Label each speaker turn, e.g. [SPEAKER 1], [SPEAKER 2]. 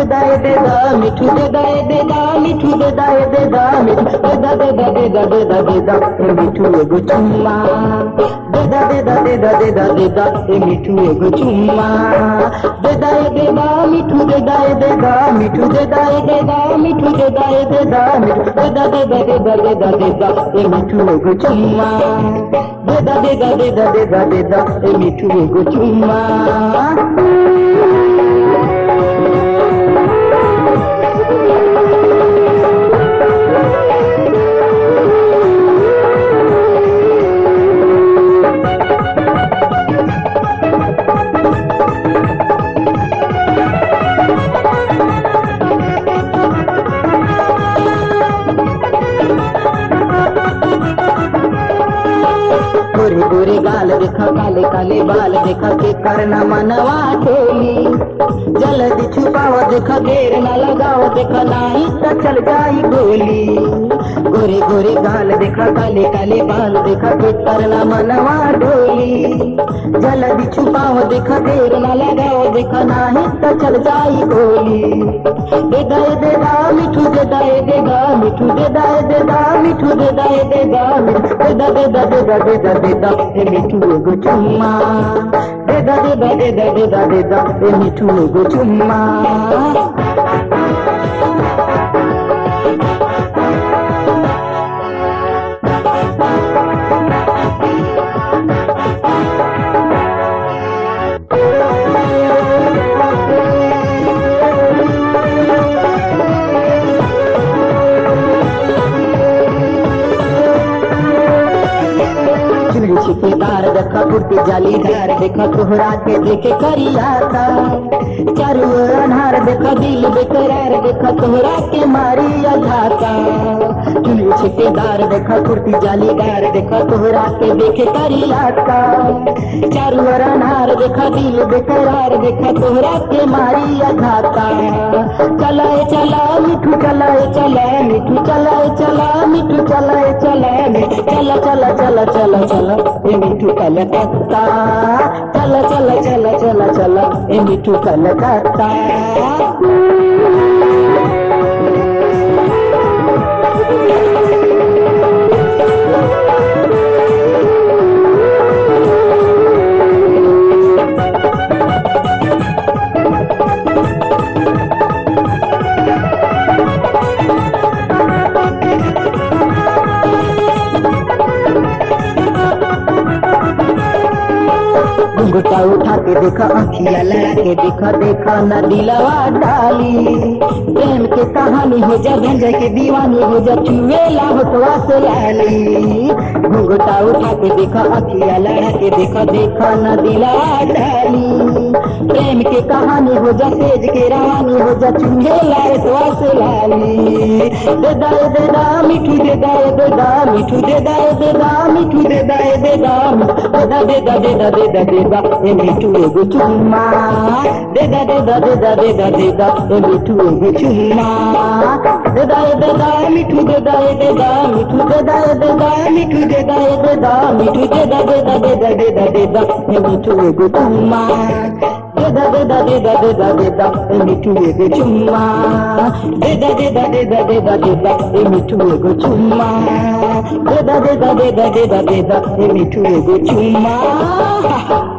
[SPEAKER 1] दाए दे दा मिठू दे दाए दे दा मिठू दे दाए दे दा मिठू दे दा दे दा दे दा दे दा दे दा ए मिठू एगो चुम्मा दे दा दे दा दे दा दे दा दे दा ए मिठू एगो चुम्मा दे दाए दे दा मिठू दे दाए दे दा मिठू दे दाए दे दा मिठू दे दाए दे दा मिठू दे दा दे दा दे दा दे दा दे दा ए मिठू एगो चुम्मा दे दा दे दा दे दा दे दा दे दा ए मिठू एगो चुम्मा गोरे गोरे गाल देखा काले काले बाल देखा के करना मनवा ठेली जल्दी छुपाओ देखा देर न लगाओ देखा नहीं तो चल जाई गोली गोरे गोरे गाल देखा काले काले बाल देखा के करना मनवा ढोली जल्दी छुपाओ देखा देर न लगाओ देखा नहीं तो चल जाई गोली दे दाए दे दा मिठू दे दाए दे दा मिठू दे दाए दे दा मिठू दे दाए दे दा दे दा दे दा दे दा दे दा दे दा ए मिठू एगो चुम्मा दे दा दे दा दे दा दे दा दे दा ए मिठू एगो चुम्मा छिकेदार देखा कुर्ती जालीदार देखा तोहरा के देखे करियाता चारू अनहार देखा दिल बेकरार देखा तोहरा के मारी अघाता चुनी छिकेदार देखा कुर्ती जालीदार देखा तोहरा के देखे करियाता चारू अनहार देखा दिल बेकरार देखा तोहरा के मारी अघाता चलाए चला मिठू चलाए चला मिठू चलाए चला मिठू चलाए चला चला चला चला चला चला ए मिठू कलकत्ता चला चला चला चला चला ए मिठू कलकत्ता घुंघटा उठा के देखा आँखिया लड़ा के देखा देखा न दिलवा डाली प्रेम के कहानी हो जा भंजा के दीवानी हो जा चुवेला होठवा से लाली घुंघटा उठा के देखा आँखिया लड़ा के देखा देखा न दिलवा डाली प्रेम के कहानी हो जा तेज के रवानी हो जा चुवेला होठवा से लाली दे दाए दे दा मिठू दे दाए दे दा मिठू दे दाए दे दा मिठू दे दाए दे दा दे दा दे दा दे दा दे दा दे दा ए मिठू एगो चुम्मा दे दा दे दा दे दा दे दा दे दा ए मिठू एगो चुम्मा दे दा दे दा मिठू दे दा दे दा मिठू दे दा दे दा मिठू दे दा दे दा मिठू दे दा दे दा दे दा दे दा दे दा ए मिठू एगो चुम्मा दे दा दे दा दे दा दे दा दे दा ए मिठू एगो चुम्मा दे दा दे दा दे दा दे दा दे दा ए मिठू एगो चुम्मा दे दा दे दा दे दा दे दा दे दा ए मिठू एगो चुम्मा